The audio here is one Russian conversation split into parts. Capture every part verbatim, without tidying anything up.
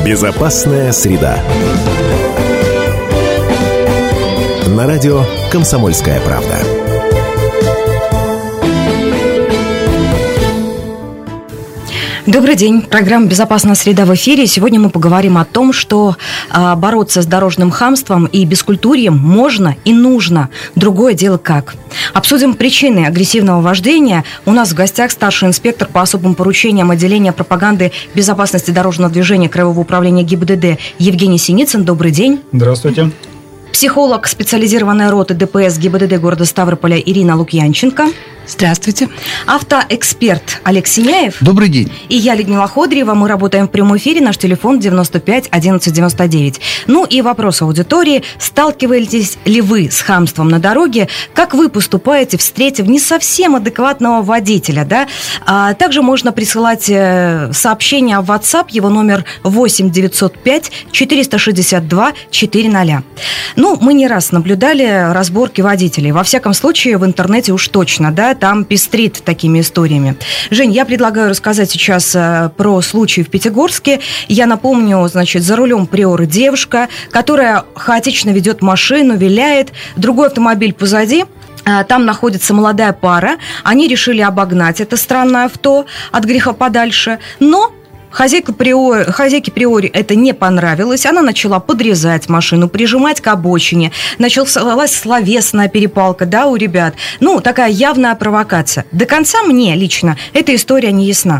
Безопасная среда. На радио «Комсомольская правда». Добрый день. Программа «Безопасная среда» в эфире. Сегодня мы поговорим о том, что а, бороться с дорожным хамством и бескультурьем можно и нужно. Другое дело как. Обсудим причины агрессивного вождения. У нас в гостях старший инспектор по особым поручениям отделения пропаганды безопасности дорожного движения Краевого управления ГИБДД Евгений Синицын. Добрый день. Здравствуйте. Психолог специализированной роты ДПС ГИБДД города Ставрополя Ирина Лукьянченко. Здравствуйте. Автоэксперт Олег Синяев. Добрый день. И я, Людмила Ходрева. Мы работаем в прямом эфире. Наш телефон девяносто пять одиннадцать девяносто девять. Ну и вопрос аудитории. Сталкиваетесь ли вы с хамством на дороге? Как вы поступаете, встретив не совсем адекватного водителя? Да? А также можно присылать сообщение в WhatsApp. Его номер восемь девятьсот пять четыреста шестьдесят два четыреста. Ну, мы не раз наблюдали разборки водителей. Во всяком случае, в интернете уж точно, да, там пестрит такими историями. Жень, я предлагаю рассказать сейчас про случай в Пятигорске. Я напомню, значит, за рулем приоры девушка, которая хаотично ведет машину, виляет, другой автомобиль позади. Там находится молодая пара. Они решили обогнать это странное авто от греха подальше, но Хозяйка приори, хозяйке приори это не понравилось. Она начала подрезать машину, прижимать к обочине. Началась словесная перепалка, да, у ребят. Ну, такая явная провокация. До конца мне лично эта история не ясна.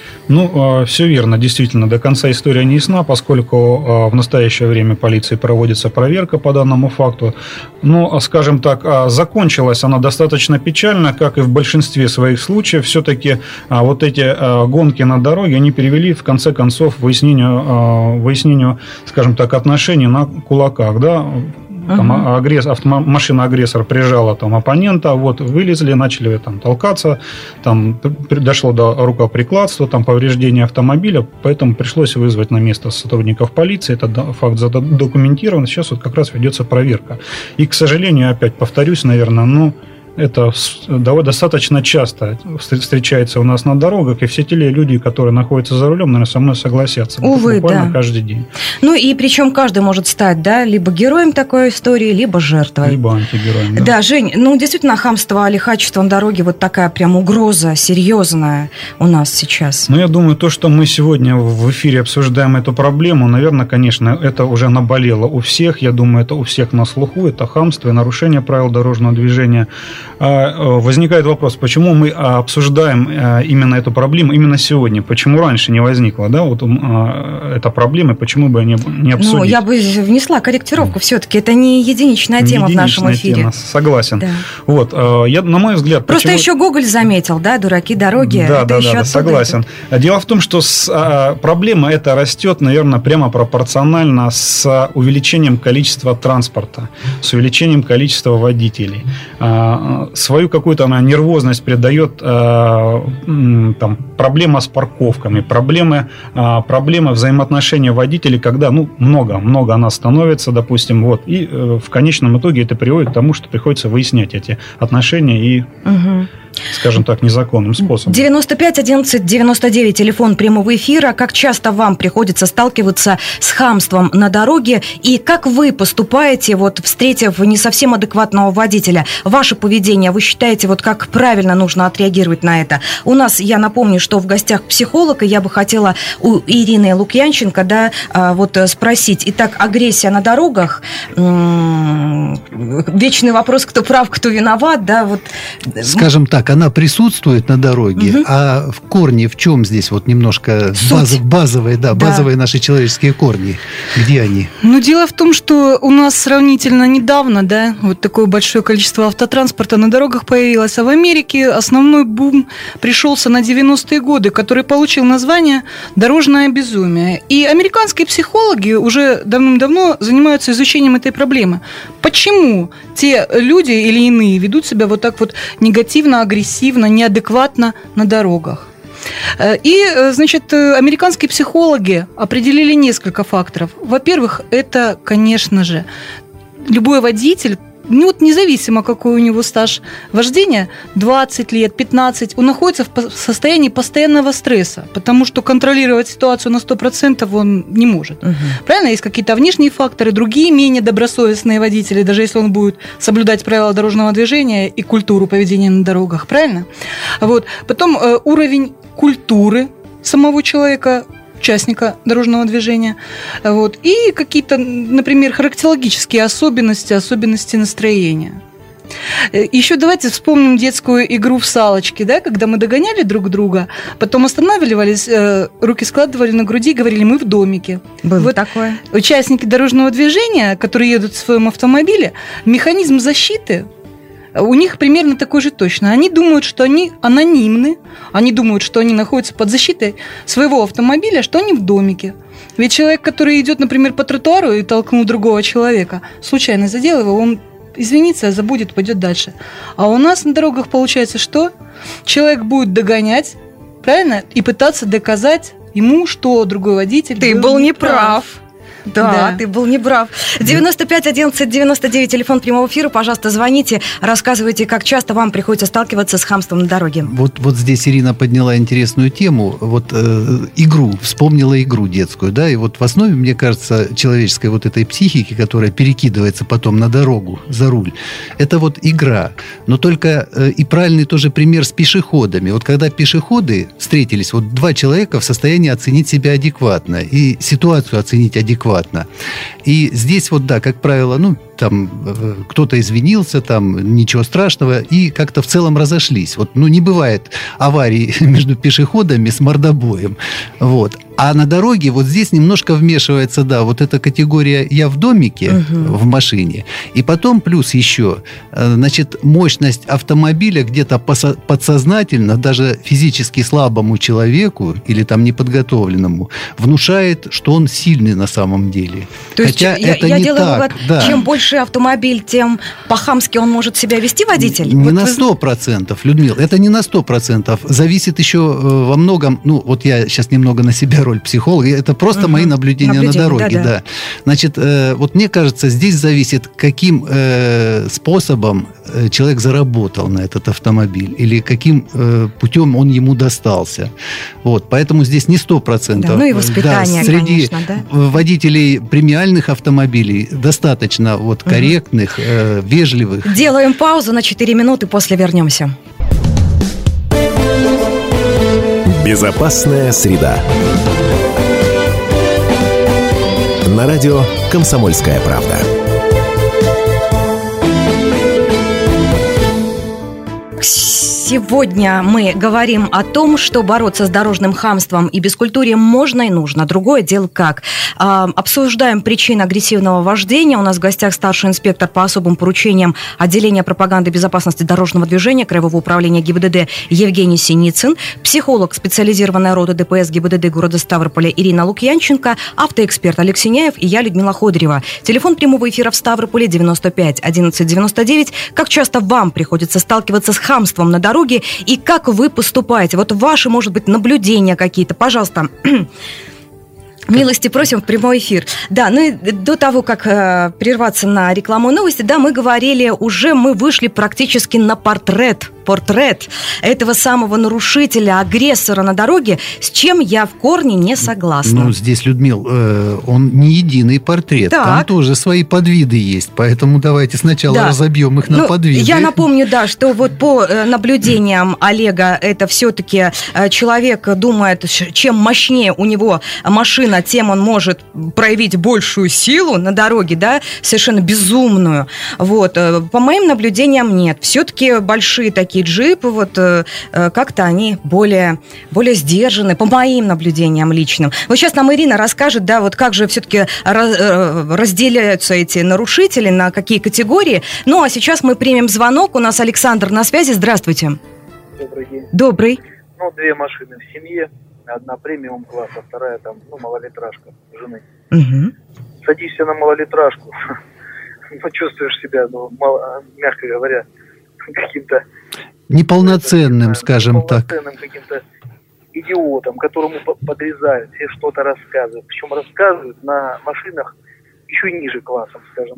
Ну, все верно, действительно, до конца история не ясна, поскольку в настоящее время полицией проводится проверка по данному факту. Но, скажем так, закончилась она достаточно печально, как и в большинстве своих случаев. Все-таки вот эти гонки на дороге, они привели, в конце концов, к выяснению, выяснению, скажем так, отношений на кулаках, да. Там uh-huh. агресс... автом... машина-агрессор прижала там оппонента, вот вылезли, начали там толкаться, там дошло до рукоприкладства, там повреждения автомобиля, поэтому пришлось вызвать на место сотрудников полиции, этот факт задокументирован, сейчас вот как раз ведется проверка. И, к сожалению, опять повторюсь, наверное, ну, это достаточно часто встречается у нас на дорогах, и все те люди, которые находятся за рулем, наверное, со мной согласятся. Увы, буквально да. каждый день. Ну и причем каждый может стать, да, либо героем такой истории, либо жертвой. Либо антигероем. Да, да, Жень, ну действительно хамство, лихачество на дороге, вот такая прям угроза серьезная у нас сейчас. Ну, я думаю, то, что мы сегодня в эфире обсуждаем эту проблему, наверное, конечно, это уже наболело у всех. Я думаю, это у всех на слуху. Это хамство и нарушение правил дорожного движения. Возникает вопрос, почему мы обсуждаем именно эту проблему именно сегодня? Почему раньше не возникла, да, вот эта проблема, почему бы не, не обсудить? Ну, я бы внесла корректировку все-таки. Это не единичная тема не единичная в нашем эфире. Тема, согласен. Да. Вот, я, на мой взгляд... Просто почему... еще Гоголь заметил, да, дураки дороги. Да, это да, еще да, согласен. Это. Дело в том, что с, а, проблема эта растет, наверное, прямо пропорционально с увеличением количества транспорта, с увеличением количества водителей. А, свою какую-то она нервозность придает э, там, проблема с парковками, проблемы, э, проблемы взаимоотношения водителей, когда ну, много, много нас становится, допустим, вот, и э, в конечном итоге это приводит к тому, что приходится выяснять эти отношения и... Угу. скажем так, незаконным способом. девяносто пять одиннадцать девяносто девять, телефон прямого эфира. Как часто вам приходится сталкиваться с хамством на дороге? И как вы поступаете, вот, встретив не совсем адекватного водителя? Ваше поведение, вы считаете, вот как правильно нужно отреагировать на это? У нас, я напомню, что в гостях психолог, и я бы хотела у Ирины Лукьянченко, да, вот спросить. Итак, агрессия на дорогах, вечный вопрос, кто прав, кто виноват, да, вот. Скажем так, она присутствует на дороге, угу. а в корне в чем здесь вот немножко баз, базовые, да, да. базовые наши человеческие корни? Где они? Ну, дело в том, что у нас сравнительно недавно, да, вот такое большое количество автотранспорта на дорогах появилось, а в Америке основной бум пришелся на девяностые годы, который получил название «дорожное безумие». И американские психологи уже давным-давно занимаются изучением этой проблемы. Почему те люди или иные ведут себя вот так вот негативно, агрессивно, неадекватно на дорогах? И, значит, американские психологи определили несколько факторов. Во-первых, это, конечно же, любой водитель ну, вот независимо, какой у него стаж вождения, двадцать лет, пятнадцать, он находится в состоянии постоянного стресса, потому что контролировать ситуацию на сто процентов он не может. Угу. Правильно? Есть какие-то внешние факторы, другие менее добросовестные водители, даже если он будет соблюдать правила дорожного движения и культуру поведения на дорогах. Правильно? Вот. Потом э, уровень культуры самого человека, участника дорожного движения, вот, и какие-то, например, характерологические особенности, особенности настроения. Еще давайте вспомним детскую игру в салочки, да, когда мы догоняли друг друга, потом останавливались, руки складывали на груди и говорили: мы в домике. Было вот такое. Участники дорожного движения, которые едут в своем автомобиле, механизм защиты у них примерно такой же точно. Они думают, что они анонимны, они думают, что они находятся под защитой своего автомобиля, что они в домике. Ведь человек, который идет, например, по тротуару и толкнул другого человека, случайно задел его, он извинится, забудет, пойдет дальше. А у нас на дорогах получается, что человек будет догонять, правильно, и пытаться доказать ему, что другой водитель Ты был, был неправ. неправ. Да, Да, ты был неправ. девяносто пять одиннадцать девяносто девять, телефон прямого эфира. Пожалуйста, звоните, рассказывайте, как часто вам приходится сталкиваться с хамством на дороге. Вот, вот здесь Ирина подняла интересную тему. Вот э, игру, вспомнила игру детскую, да, и вот в основе, мне кажется, человеческой вот этой психики, которая перекидывается потом на дорогу, за руль, это вот игра. Но только э, и правильный тоже пример с пешеходами. Вот когда пешеходы встретились, вот два человека в состоянии оценить себя адекватно и ситуацию оценить адекватно. И здесь вот, да, как правило, ну, там кто-то извинился, там ничего страшного, и как-то в целом разошлись. Вот, ну, не бывает аварий между пешеходами с мордобоем. Вот. А на дороге вот здесь немножко вмешивается, да, вот эта категория «я в домике», угу. в машине. И потом плюс еще, значит, мощность автомобиля где-то подсознательно, даже физически слабому человеку или там неподготовленному, внушает, что он сильный на самом деле. То Хотя есть я, это я не делаю так. вывод, Да. чем больше автомобиль, тем по-хамски он может себя вести, водитель? Не вот на вы... сто процентов, Людмила, это не на сто процентов. Зависит еще во многом, ну, вот я сейчас немного на себя роль психолога, это просто угу. мои наблюдения, наблюдения на дороге. Да, да. Да. Значит, э, вот мне кажется, здесь зависит, каким э, способом человек заработал на этот автомобиль или каким э, путем он ему достался. Вот, поэтому здесь не сто процентов. Да, ну и воспитание, да, среди конечно, да? водителей премиальных автомобилей достаточно вот, корректных, угу. э, вежливых. Делаем паузу на четыре минуты, после вернемся. Безопасная среда. На радио «Комсомольская правда». Сегодня мы говорим о том, что бороться с дорожным хамством и бескультурием можно и нужно. Другое дело как. А, обсуждаем причины агрессивного вождения. У нас в гостях старший инспектор по особым поручениям отделения пропаганды и безопасности дорожного движения Краевого управления ГИБДД Евгений Синицын, психолог специализированной роты ДПС ГИБДД города Ставрополя Ирина Лукьянченко, автоэксперт Алексей Няев и я, Людмила Ходырева. Телефон прямого эфира в Ставрополе девяносто пять одиннадцать девяносто девять. Как часто вам приходится сталкиваться с хамством на дороге и как вы поступаете? Вот ваши, может быть, наблюдения какие-то, пожалуйста. Милости просим в прямой эфир. Да, ну и до того, как э, прерваться на рекламу и новости, да, мы говорили, уже мы вышли практически на портрет, портрет этого самого нарушителя, агрессора на дороге, с чем я в корне не согласна. Ну, здесь, Людмил, э, он не единый портрет, так. Там тоже свои подвиды есть, поэтому давайте сначала да. разобьем их на ну, подвиды. Я напомню, да, что вот по наблюдениям Олега, это все-таки человек думает, чем мощнее у него машина, тем он может проявить большую силу на дороге, да, совершенно безумную. Вот. По моим наблюдениям нет. Все-таки большие такие джипы, вот как-то они более, более сдержаны, по моим наблюдениям личным. Вот сейчас нам Ирина расскажет, да, вот как же все-таки разделяются эти нарушители, на какие категории. Ну, а сейчас мы примем звонок. У нас Александр на связи. Здравствуйте. Добрый день. Добрый. Ну, две машины в семье. Одна премиум класса, вторая там, ну, малолитражка жены. Угу. Садишься на малолитражку, ну, чувствуешь себя, ну, мало, мягко говоря, каким-то... Неполноценным, скажем так. Неполноценным каким-то идиотом, которому подрезают, все что-то рассказывают. Причем рассказывают на машинах еще ниже классом, скажем так.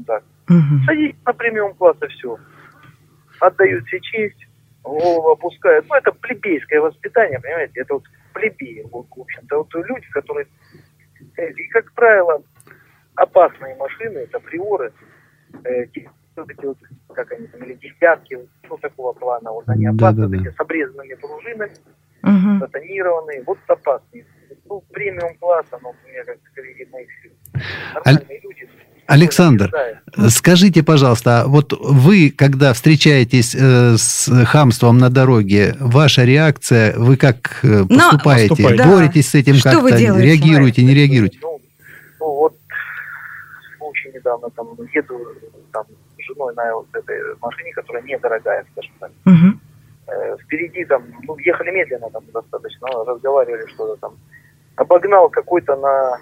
Угу. Садитесь на премиум класс и все. Отдают себе честь, голову опускают. Ну, это плебейское воспитание, понимаете? Это вот плебеи, вот, в общем-то. Вот люди, которые... И, как правило, опасные машины, это приоры, э, вот эти вот, как они там, или десятки, ну, такого плана, вот они опасные, вот эти с обрезанными пружинами, Угу. тонированные, вот опасные. Ну, премиум класса, но мне как скорее на их силу. Нормальные люди. Александр, скажите, пожалуйста, вот вы, когда встречаетесь э, с хамством на дороге, ваша реакция, вы как э, поступаете? поступаете. Боретесь с этим Что как-то? вы делаете? Реагируете, не реагируете? Ну, ну вот, очень недавно там еду там, с женой на вот этой машине, которая недорогая, скажем так. Угу. Э, впереди там, ну, ехали медленно там достаточно, разговаривали что-то там. Обогнал какой-то на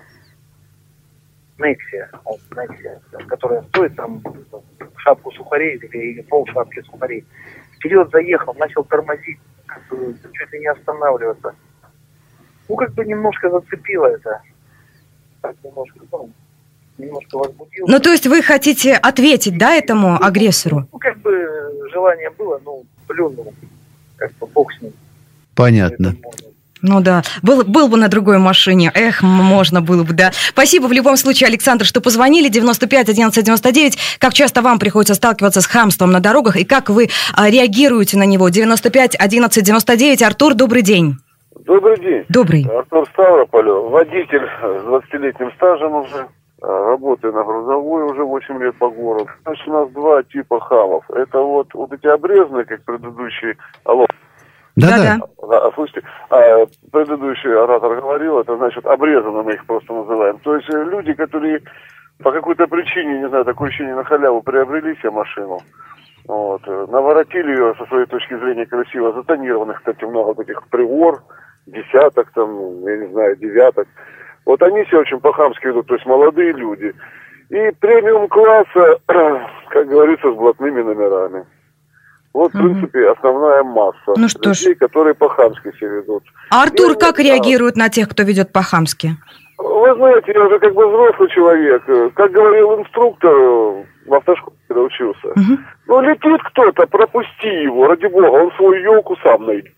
Нексия, Нексия, которая стоит там шапку сухарей или, или пол шапки сухарей. Вперед заехал, начал тормозить, как бы, чуть ли не останавливаться. Ну, как бы немножко зацепило это. Так, немножко, ну, немножко возбудило. Ну, то есть вы хотите ответить, да, этому агрессору? Ну, как бы желание было, ну, плюнул. Как бы бог с ним. Понятно. Это можно. Ну да, был, был бы на другой машине, эх, можно было бы, да. Спасибо в любом случае, Александр, что позвонили, девяносто пять одиннадцать девяносто девять. Как часто вам приходится сталкиваться с хамством на дорогах и как вы а, реагируете на него? девяносто пять одиннадцать девяносто девять. Артур, добрый день. Добрый день. Добрый. Артур Ставрополь, водитель с двадцатилетним стажем уже, работаю на грузовой уже восемь лет по городу. Значит, у нас два типа хамов. Это вот, вот эти обрезанные, как предыдущий... Алло. Да-да. А, слушайте, а, предыдущий оратор говорил, это значит обрезанно мы их просто называем. То есть люди, которые по какой-то причине, не знаю, такое ощущение, на халяву приобрели себе машину, вот, наворотили ее со своей точки зрения красиво, затонированных, кстати, много таких приор, десяток, там, я не знаю, девяток. Вот они себя очень по-хамски ведут, то есть молодые люди. И премиум класса, как говорится, с блатными номерами. Вот, в принципе, основная масса Ну что ж. людей, которые по-хамски себя ведут. А Артур Я- как реагирует на тех, кто ведет по-хамски? Вы знаете, я уже как бы взрослый человек. Как говорил инструктор в автошколе, когда учился. Мгм. Ну, летит кто-то, пропусти его, ради бога, он свою елку сам найдет.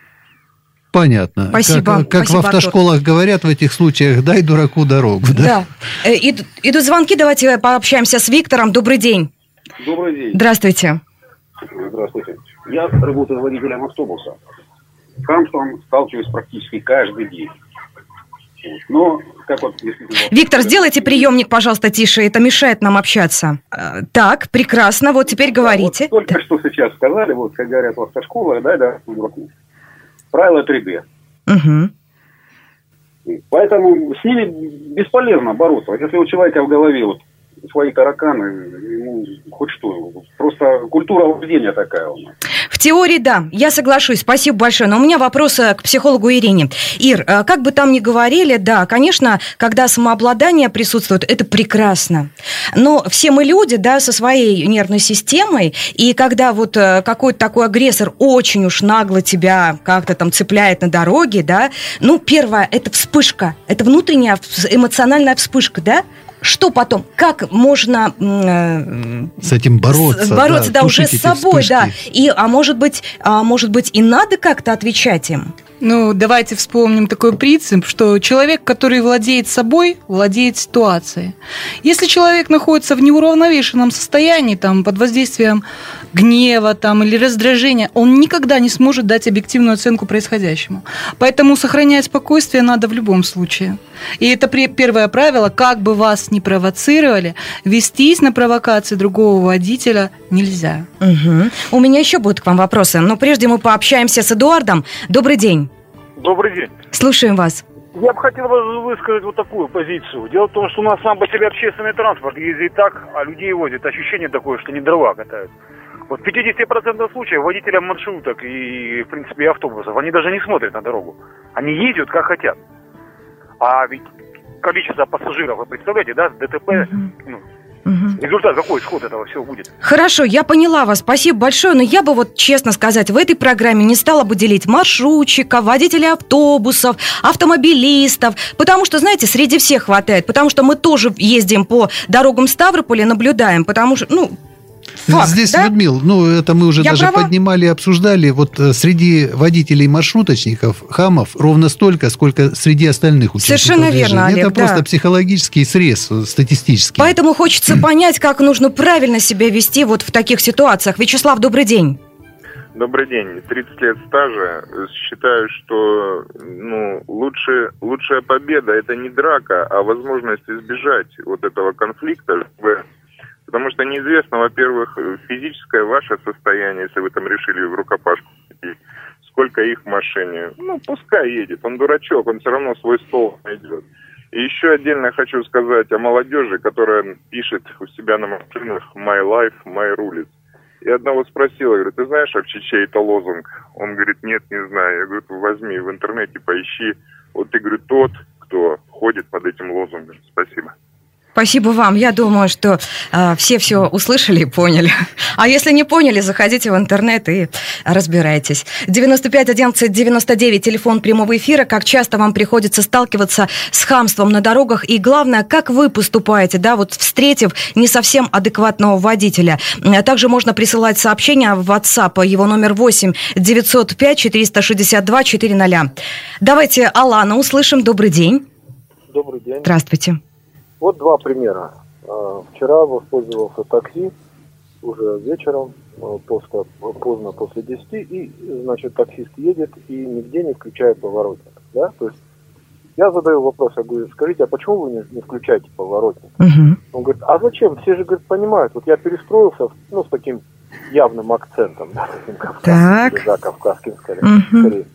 Понятно. Спасибо. Как, как Спасибо, в автошколах говорят в этих случаях, дай дураку дорогу. Да? Да. Э, ид- Идут звонки, давайте пообщаемся с Виктором. Добрый день. Добрый день. Здравствуйте. Здравствуйте. Я работаю водителем автобуса. С хамством сталкиваюсь практически каждый день. Вот. Но, как вот... действительно, Виктор, сделайте приемник, пожалуйста, тише, это мешает нам общаться. Э, Так, прекрасно, вот теперь говорите. Вот только что сейчас сказали, вот, как говорят в автошколах, да, да, дураку. Правило три дэ. Мгм. Поэтому с ними бесполезно бороться. Вот если у человека в голове вот свои тараканы, ему хоть что. Просто культура вождения такая у нас. В теории, да, я соглашусь, спасибо большое. Но у меня вопрос э, к психологу Ирине. Ир, э, как бы там ни говорили, да, конечно, когда самообладание присутствует, это прекрасно. Но все мы люди, да, со своей нервной системой, и когда вот э, какой-то такой агрессор очень уж нагло тебя как-то там цепляет на дороге, да, ну, первое, это вспышка, это внутренняя эмоциональная вспышка, да. Что потом? Как можно э, С этим бороться. с- бороться, да, уже тушить с эти собой, вспышки. да. И, а может быть, а может быть, и надо как-то отвечать им? Ну, давайте вспомним такой принцип, что человек, который владеет собой, владеет ситуацией. Если человек находится в неуравновешенном состоянии, там, под воздействием гнева там, или раздражения, он никогда не сможет дать объективную оценку происходящему. Поэтому сохранять спокойствие надо в любом случае. И это при- первое правило, как бы вас ни провоцировали, вестись на провокации другого водителя нельзя. Мгм. У меня еще будут к вам вопросы, но прежде мы пообщаемся с Эдуардом. Добрый день. Добрый день. Слушаем вас. Я бы хотел бы высказать вот такую позицию. Дело в том, что у нас сам по себе общественный транспорт ездит так, а людей возят. Ощущение такое, что не дрова катают. Вот в пятьдесят процентов случаев водителям маршруток и, в принципе, и автобусов, они даже не смотрят на дорогу. Они ездят как хотят. А ведь количество пассажиров, вы представляете, да, ДТП, Мгм. ну, Мгм. результат, какой исход этого всего будет. Хорошо, я поняла вас, спасибо большое, но я бы вот, честно сказать, в этой программе не стала бы делить маршрутчиков, водителей автобусов, автомобилистов, потому что, знаете, среди всех хватает, потому что мы тоже ездим по дорогам Ставрополя, наблюдаем, потому что, ну... Факт, Здесь, да? Людмил, ну, это мы уже Я даже права? поднимали и обсуждали. Вот э, среди водителей-маршруточников, хамов, ровно столько, сколько среди остальных участников Совершенно верно, движения. Олег, Это да. просто психологический срез, э, статистический. Поэтому хочется понять, как нужно правильно себя вести вот в таких ситуациях. Вячеслав, добрый день. Добрый день. тридцать лет стажа. Считаю, что ну, лучше, лучшая победа – это не драка, а возможность избежать вот этого конфликта. Потому что неизвестно, во-первых, физическое ваше состояние, если вы там решили в рукопашку идти, сколько их в машине. Ну, пускай едет, он дурачок, он все равно свой стол найдет. И еще отдельно хочу сказать о молодежи, которая пишет у себя на машинах «My life, my rules». Я одного спросил, я говорю, ты знаешь вообще, чей это лозунг? Он говорит, нет, не знаю. Я говорю, возьми в интернете, поищи. Вот ты, говорю, тот, кто ходит под этим лозунгом. Спасибо. Спасибо вам. Я думаю, что э, все все услышали и поняли. А если не поняли, заходите в интернет и разбирайтесь. девяносто пять одиннадцать девяносто девять, телефон прямого эфира. Как часто вам приходится сталкиваться с хамством на дорогах? И главное, как вы поступаете, да, вот встретив не совсем адекватного водителя. Также можно присылать сообщения в WhatsApp. Его номер восемь девятьсот пять четыреста шестьдесят два четыреста. Давайте Алана услышим. Добрый день. Добрый день. Здравствуйте. Вот два примера. Вчера воспользовался такси уже вечером, поздно, поздно после десяти, и, значит, таксист едет и нигде не включает поворотник. Да? То есть я задаю вопрос, я говорю, скажите, а почему вы не, не включаете поворотник? Uh-huh. Он говорит, а зачем? Все же, говорит, понимают. Вот я перестроился, ну, с таким явным акцентом, да, таким кавказским, или, да, кавказским, скорее. Uh-huh. скорее.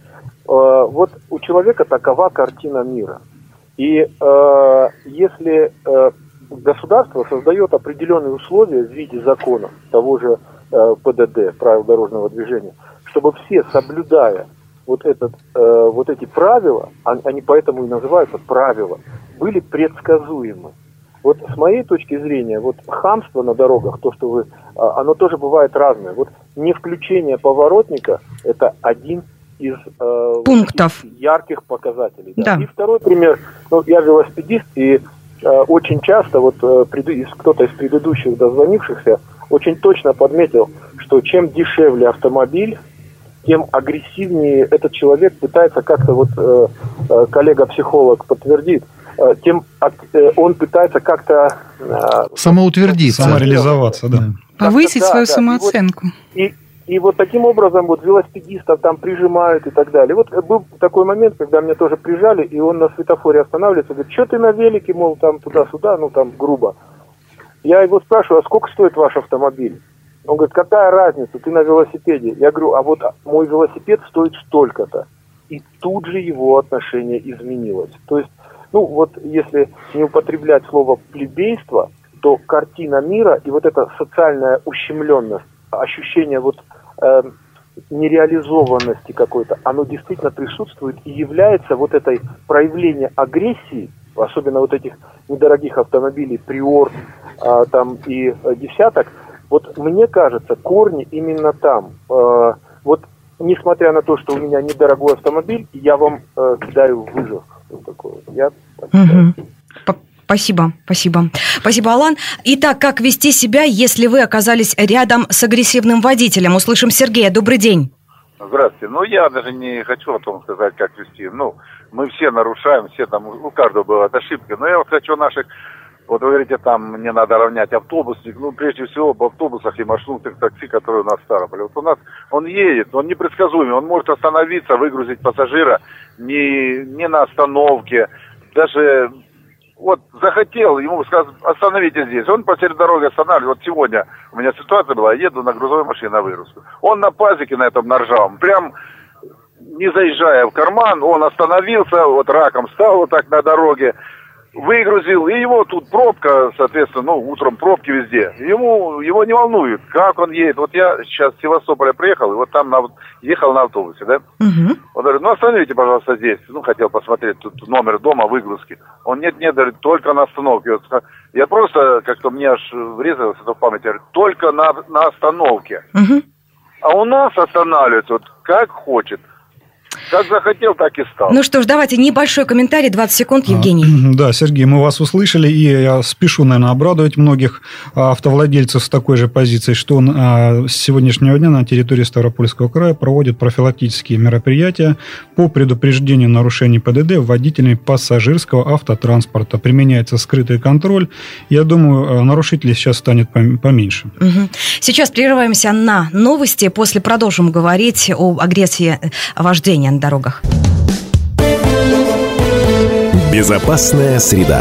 Вот у человека такова картина мира. И э, если э, государство создает определенные условия в виде закона, того же э, ПДД, правил дорожного движения, чтобы все, соблюдая вот, этот, э, вот эти правила, они поэтому и называются правила, были предсказуемы. Вот с моей точки зрения, вот хамство на дорогах, то, что вы, оно тоже бывает разное. Вот не включение поворотника – это один из э, пунктов, вот ярких показателей. Да. Да. И второй пример, ну, я велосипедист, и э, очень часто вот э, преду, кто-то из предыдущих дозвонившихся очень точно подметил, что чем дешевле автомобиль, тем агрессивнее этот человек пытается как-то, вот э, э, коллега-психолог подтвердит, э, тем э, он пытается как-то... Э, самоутвердиться. Самореализоваться, да. Повысить да, свою да, самооценку. И, вот, и, и вот таким образом вот велосипедистов там прижимают и так далее. Вот был такой момент, когда меня тоже прижали, и он на светофоре останавливается, говорит, что ты на велике, мол, там туда-сюда, ну там грубо. Я его спрашиваю, а сколько стоит ваш автомобиль? Он говорит, какая разница, ты на велосипеде. Я говорю, а вот мой велосипед стоит столько-то. И тут же его отношение изменилось. То есть, ну вот если не употреблять слово плебейство, то картина мира и вот эта социальная ущемленность, ощущение вот э, нереализованности какой-то, оно действительно присутствует и является вот этой проявлением агрессии, особенно вот этих недорогих автомобилей Приор э, там и э, десяток. Вот мне кажется, корни именно там. Э, вот несмотря на то, что у меня недорогой автомобиль, я вам э, кидаю вызов. Вот такой. Я так считаю. Спасибо, спасибо. Спасибо, Алан. Итак, как вести себя, если вы оказались рядом с агрессивным водителем? Услышим Сергея. Добрый день. Здравствуйте. Ну, я даже не хочу о том сказать, как вести. Ну, мы все нарушаем, все там, у каждого бывает ошибки. Но я вот хочу наших, вот вы говорите, там не надо равнять автобусник. Ну, прежде всего, в автобусах и маршрутных такси, которые у нас в Ставрополе. Вот у нас он едет, он непредсказуемый, он может остановиться, выгрузить пассажира не, не на остановке, даже... Вот захотел, ему сказать, остановите здесь. Он посреди дороги останавливает. Вот сегодня у меня ситуация была, я еду на грузовой машине на выгрузку. Он на пазике на этом на ржавом, прям не заезжая в карман, он остановился, вот раком стал вот так на дороге. выгрузил, и его тут пробка, соответственно, ну, утром пробки везде. Ему, его не волнует, как он едет. Вот я сейчас с Севастополя приехал, и вот там на, ехал на автобусе, да? Угу. Он говорит, ну, остановите, пожалуйста, здесь. Ну, хотел посмотреть тут номер дома, выгрузки. Он, нет, нет, говорит, только на остановке. Вот, я просто, как-то мне аж врезалось это в память, говорит, только на, на остановке. Угу. А у нас останавливается вот как хочет. Как захотел, так и стал. Ну что ж, давайте небольшой комментарий, двадцать секунд, Евгений. А, да, Сергей, мы вас услышали, и я спешу, наверное, обрадовать многих автовладельцев с такой же позицией, что он а, с сегодняшнего дня на территории Ставропольского края проводит профилактические мероприятия по предупреждению нарушений ПДД водителями пассажирского автотранспорта. Применяется скрытый контроль. Я думаю, нарушителей сейчас станет поменьше. Угу. Сейчас прерываемся на новости, после продолжим говорить об агрессии вождения на дорогах. Безопасная среда.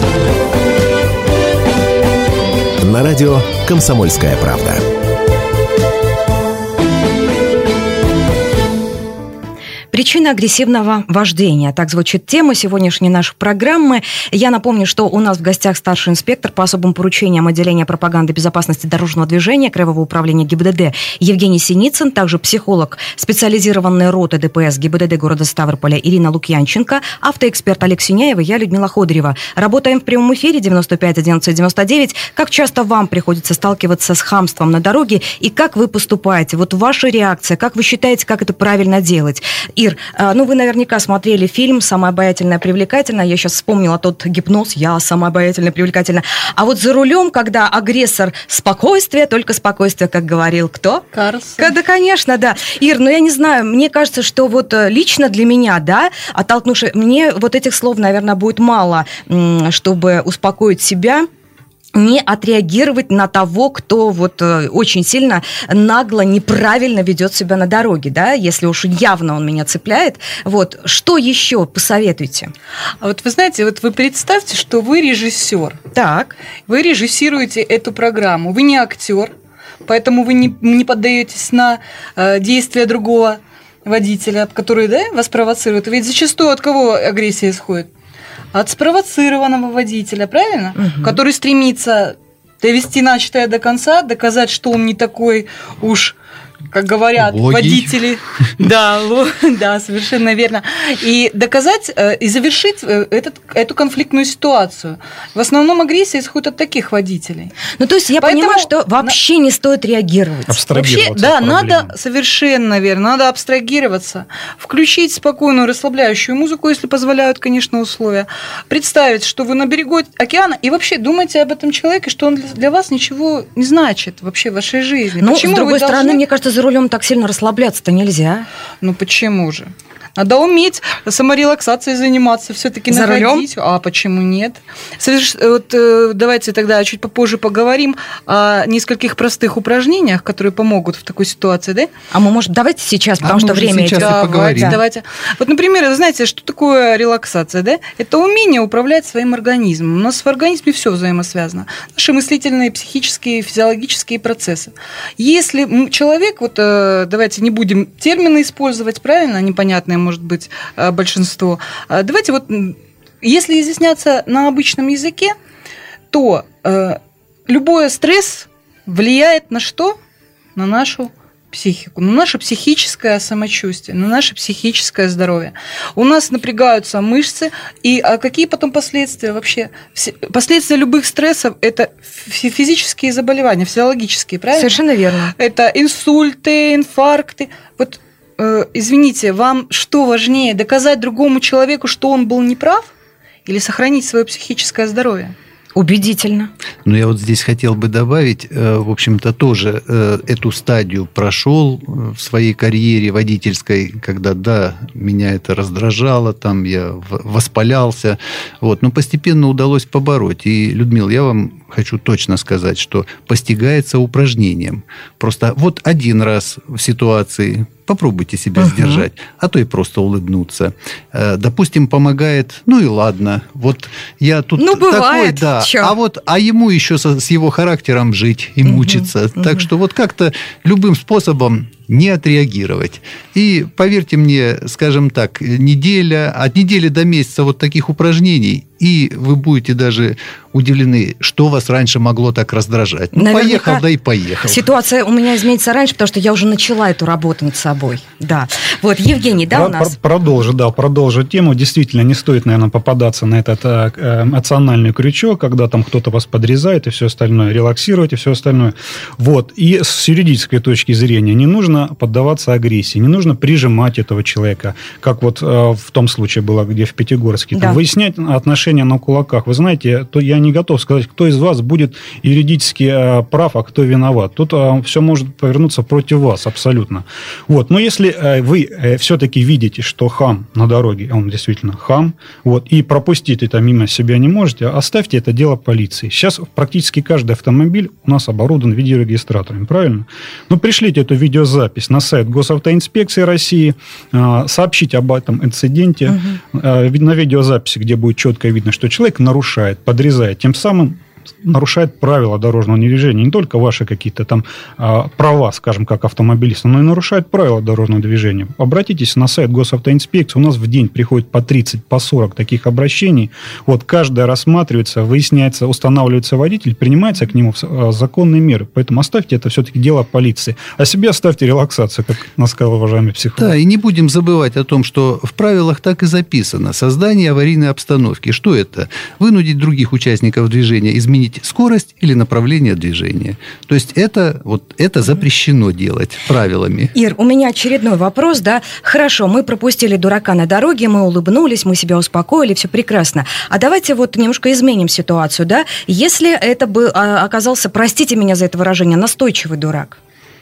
На радио «Комсомольская правда». Причина агрессивного вождения. Так звучит тема сегодняшней нашей программы. Я напомню, что у нас в гостях старший инспектор по особым поручениям отделения пропаганды безопасности дорожного движения Краевого управления ГИБДД Евгений Синицын, также психолог специализированной роты ДПС ГИБДД города Ставрополя Ирина Лукьянченко, автоэксперт Олег Синяев и я, Людмила Ходырева. Работаем в прямом эфире девяносто пять одиннадцать девяносто девять. Как часто вам приходится сталкиваться с хамством на дороге и как вы поступаете? Вот ваша реакция, как вы считаете, как это правильно делать? Ир, ну вы наверняка смотрели фильм «Самая обаятельная привлекательная». Я сейчас вспомнила тот гипноз «Я самая обаятельная привлекательная». А вот за рулем, когда агрессор спокойствие, только спокойствие, как говорил кто? Карлсон. Да, конечно, да. Ир, ну я не знаю, мне кажется, что вот лично для меня, да, оттолкнувши, мне вот этих слов, наверное, будет мало, чтобы успокоить себя, не отреагировать на того, кто вот очень сильно нагло, неправильно ведет себя на дороге, да, если уж явно он меня цепляет. Вот, что еще посоветуете? А вот вы знаете, вот вы представьте, что вы режиссер. Так. Вы режиссируете эту программу, вы не актер, поэтому вы не, не поддаетесь на э, действия другого водителя, который, да, вас провоцирует. Ведь зачастую от кого агрессия исходит? От спровоцированного водителя, правильно? Угу. Который стремится довести начатое до конца, доказать, что он не такой уж, как говорят Логий. водители. Да, да, совершенно верно. И доказать, и завершить этот, эту конфликтную ситуацию. В основном агрессия исходит от таких водителей. Ну, то есть я Поэтому понимаю, что вообще на... не стоит реагировать. Вообще, да, надо, совершенно верно, надо абстрагироваться, включить спокойную, расслабляющую музыку, если позволяют, конечно, условия, представить, что вы на берегу океана, и вообще думайте об этом человеке, что он для вас ничего не значит вообще в вашей жизни. Ну, с другой стороны, должны... мне кажется, за рулем так сильно расслабляться-то нельзя. Ну почему же? Надо уметь саморелаксацией заниматься, все-таки за находить. рулем? А почему нет? Вот, давайте тогда чуть попозже поговорим о нескольких простых упражнениях, которые помогут в такой ситуации, да? А мы, может, давайте сейчас, потому а что время идет. Давайте, да. давайте. Вот, например, вы знаете, что такое релаксация, да? Это умение управлять своим организмом. У нас в организме все взаимосвязано. Наши мыслительные, психические, физиологические процессы. Если человек, вот давайте не будем термины использовать, правильно, непонятные, может быть, большинство. Давайте вот, если изъясняться на обычном языке, то э, любой стресс влияет на что? На нашу психику, на наше психическое самочувствие, на наше психическое здоровье. У нас напрягаются мышцы, и а какие потом последствия вообще? Последствия любых стрессов – это физические заболевания, физиологические, правильно? Совершенно верно. Это инсульты, инфаркты. Вот извините, вам что важнее, доказать другому человеку, что он был неправ, или сохранить свое психическое здоровье? Убедительно. Ну, я вот здесь хотел бы добавить, в общем-то, тоже эту стадию прошел в своей карьере водительской, когда, да, меня это раздражало, там я воспалялся, вот, но постепенно удалось побороть. И, Людмила, я вам хочу точно сказать, что постигается упражнением. Просто вот один раз в ситуации попробуйте себя uh-huh. сдержать, а то и просто улыбнуться. Допустим, помогает, ну и ладно. Вот я тут ну, такой, бывает, да. Чё? А вот, а ему еще со, с его характером жить и мучиться. Uh-huh. Так uh-huh. что вот как-то любым способом не отреагировать. И, поверьте мне, скажем так, неделя, от недели до месяца вот таких упражнений, и вы будете даже удивлены, что вас раньше могло так раздражать. Ну, Наверняка поехал, да и поехал. Ситуация у меня изменится раньше, потому что я уже начала эту работу над собой. Да. Вот, Евгений, да, Про- у нас? Продолжу, да, продолжу тему. Действительно, не стоит, наверное, попадаться на этот э, эмоциональный крючок, когда там кто-то вас подрезает и все остальное, релаксировать и все остальное. Вот. И с юридической точки зрения не нужно поддаваться агрессии, не нужно прижимать этого человека, как вот э, в том случае было, где в Пятигорске. Да. Там, выяснять отношения на кулаках. Вы знаете, то я не готов сказать, кто из вас будет юридически э, прав, а кто виноват. Тут э, все может повернуться против вас абсолютно. Вот. Но если э, вы э, все-таки видите, что хам на дороге, он действительно хам, вот, и пропустить это мимо себя не можете, оставьте это дело полиции. Сейчас практически каждый автомобиль у нас оборудован видеорегистраторами, правильно? Ну, пришлите эту видеозапись на сайт Госавтоинспекции России, э, сообщите об этом инциденте, угу. э, на видеозаписи, где будет четко видно, что человек нарушает, подрезает, тем самым нарушает правила дорожного движения, не только ваши какие-то там а, права, скажем, как автомобилиста, но и нарушает правила дорожного движения. Обратитесь на сайт Госавтоинспекции, у нас в день приходит по тридцать, по сорок таких обращений, вот каждое рассматривается, выясняется, устанавливается водитель, принимается к нему законные меры, поэтому оставьте это все-таки дело полиции, а себе оставьте релаксацию, как нас сказал уважаемый психолог. Да, и не будем забывать о том, что в правилах так и записано: создание аварийной обстановки. Что это? Вынудить других участников движения изменить скорость или направление движения. То есть это, вот, это запрещено делать правилами. Ир, у меня очередной вопрос, да. Хорошо, мы пропустили дурака на дороге, мы улыбнулись, мы себя успокоили, все прекрасно. А давайте вот немножко изменим ситуацию, да. Если это бы оказался, простите меня за это выражение, настойчивый дурак,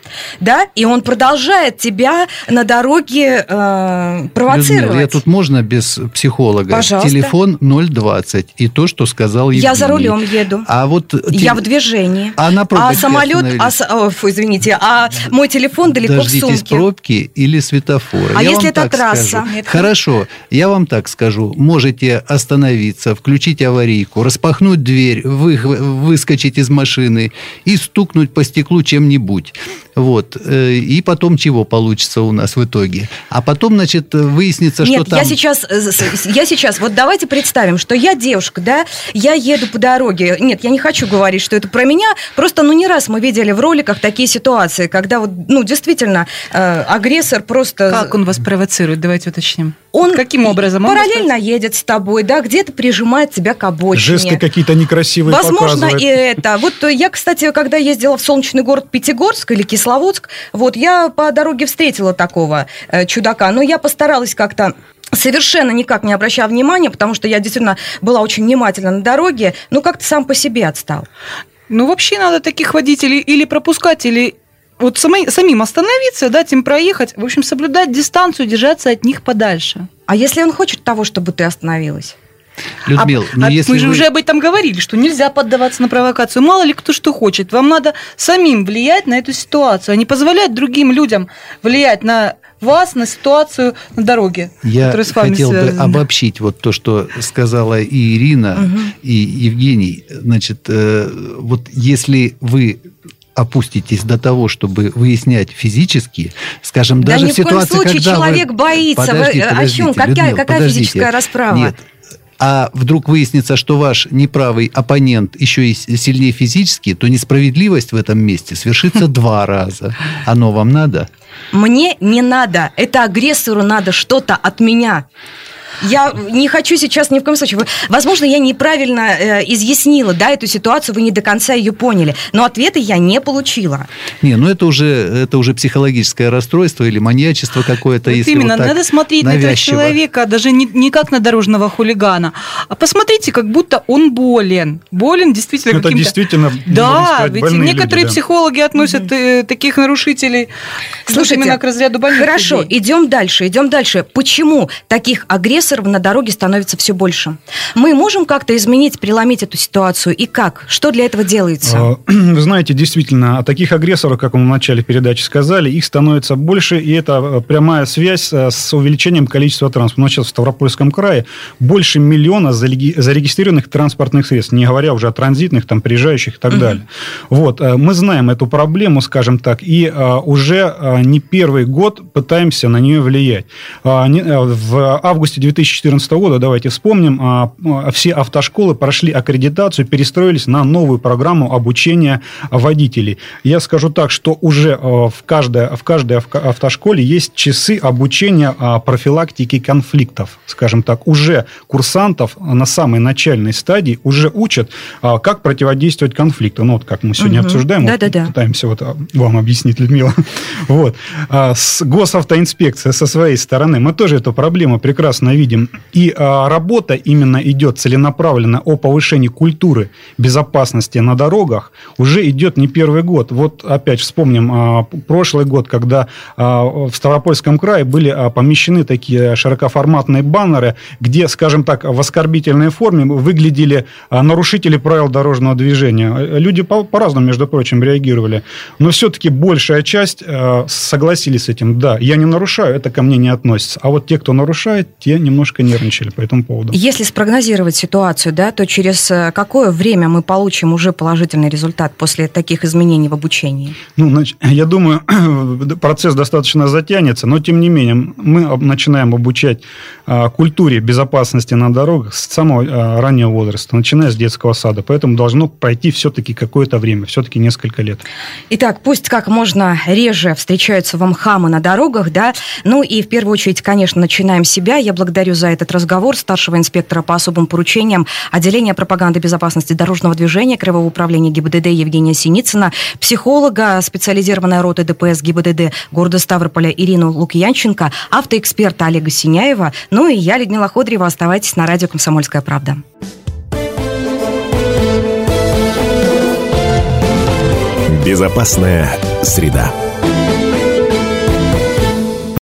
да, и он продолжает тебя на дороге э, провоцировать. Людмила, я тут можно без психолога? Пожалуйста. Телефон ноль двадцать и то, что сказал Евгений. Я за рулем еду. А вот я в движении. А на пробочке А самолет, а, о, фу, извините, а мой телефон далеко Дождитесь в сумке. пробки или светофора. А я если вам это так трасса? скажу. Это... Хорошо, я вам так скажу. Можете остановиться, включить аварийку, распахнуть дверь, вы, выскочить из машины и стукнуть по стеклу чем-нибудь. Вот. И потом чего получится у нас в итоге? А потом, значит, выяснится, Нет, что там... Нет, я сейчас, я сейчас, вот давайте представим, что я девушка, да, я еду по дороге. Нет, я не хочу говорить, что это про меня. Просто, ну, не раз мы видели в роликах такие ситуации, когда вот, ну, действительно, э, агрессор просто... Как он вас провоцирует? Давайте уточним. Он каким образом? Параллельно он едет с тобой, да, где-то прижимает тебя к обочине. Жесты какие-то некрасивые Возможно, показывает. и это. Вот я, кстати, когда ездила в солнечный город Пятигорск или Кисловодск, вот я по дороге встретила такого э, чудака, но я постаралась как-то совершенно никак не обращая внимания, потому что я действительно была очень внимательна на дороге, но как-то сам по себе отстал. Ну, вообще надо таких водителей или пропускать, или... Вот самим, самим остановиться, дать им проехать, в общем, соблюдать дистанцию, держаться от них подальше. А если он хочет того, чтобы ты остановилась? Людмил, а, но а если мы же вы... уже об этом говорили, что нельзя поддаваться на провокацию. Мало ли кто что хочет. Вам надо самим влиять на эту ситуацию, а не позволять другим людям влиять на вас, на ситуацию на дороге, Я которая с вами хотел связана. бы обобщить вот то, что сказала и Ирина, угу. и Евгений. Значит, вот если вы опуститесь до того, чтобы выяснять физически, скажем, да даже ни в ситуации, в коем случае когда человек вы... боится. Подождите, вы... подождите, О чем? Какая, Людмила, какая подождите. физическая расправа? Нет. А вдруг выяснится, что ваш неправый оппонент еще и сильнее физически, то несправедливость в этом месте свершится два раза. Оно вам надо? Мне не надо. Это агрессору надо что-то от меня. Я не хочу сейчас ни в коем случае. Возможно, я неправильно э, изъяснила, да, эту ситуацию, вы не до конца ее поняли, но ответа я не получила. Не, ну это уже, это уже психологическое расстройство или маньячество какое-то. Вот если именно, вот так надо смотреть навязчиво. на этого человека, даже не, не как на дорожного хулигана, а посмотрите, как будто он болен. Болен действительно это каким-то... действительно, да, сказать, ведь больные некоторые люди, да. психологи относят э, таких нарушителей Слушайте, именно к разряду больных хорошо, людей. идем дальше, идем дальше. Почему таких агрессоров агрессоров на дороге становится все больше. Мы можем как-то изменить, преломить эту ситуацию? И как? Что для этого делается? Вы знаете, действительно, таких агрессоров, как мы в начале передачи сказали, их становится больше, и это прямая связь с увеличением количества транспорта. Но сейчас в Ставропольском крае больше миллиона зарегистрированных транспортных средств, не говоря уже о транзитных, там, приезжающих и так далее. Uh-huh. Вот, мы знаем эту проблему, скажем так, и уже не первый год пытаемся на нее влиять. В августе две тысячи четырнадцатого года, давайте вспомним, все автошколы прошли аккредитацию, перестроились на новую программу обучения водителей. Я скажу так, что уже в каждой, в каждой автошколе есть часы обучения профилактики конфликтов, скажем так. Уже курсантов на самой начальной стадии уже учат, как противодействовать конфликту. Ну, вот как мы сегодня угу. обсуждаем, вот пытаемся вот вам объяснить, Людмила. Вот. С госавтоинспекцией со своей стороны мы тоже эту проблему прекрасно видим. И работа именно идет целенаправленно о повышении культуры безопасности на дорогах уже идет не первый год. Вот опять вспомним прошлый год, когда в Ставропольском крае были помещены такие широкоформатные баннеры, где, скажем так, в оскорбительной форме выглядели нарушители правил дорожного движения. Люди по-разному, между прочим, реагировали. Но все-таки большая часть согласились с этим. Да, я не нарушаю, это ко мне не относится. А вот те, кто нарушает, те немножко нервничали по этому поводу. Если спрогнозировать ситуацию, да, то через какое время мы получим уже положительный результат после таких изменений в обучении? Ну, значит, я думаю, процесс достаточно затянется, но тем не менее мы начинаем обучать культуре безопасности на дорогах с самого раннего возраста, начиная с детского сада. Поэтому должно пройти все-таки какое-то время, все-таки несколько лет. Итак, пусть как можно реже встречаются вам хамы на дорогах, да, ну и в первую очередь, конечно, начинаем с себя. Я благодарю за этот разговор старшего инспектора по особым поручениям отделения пропаганды безопасности дорожного движения Краевого управления ГИБДД Евгения Синицына, психолога специализированной роты ДПС ГИБДД города Ставрополя Ирину Лукьянченко, автоэксперта Олега Синяева, ну и я, Людмила Ходрева. Оставайтесь на радио «Комсомольская правда». Безопасная среда.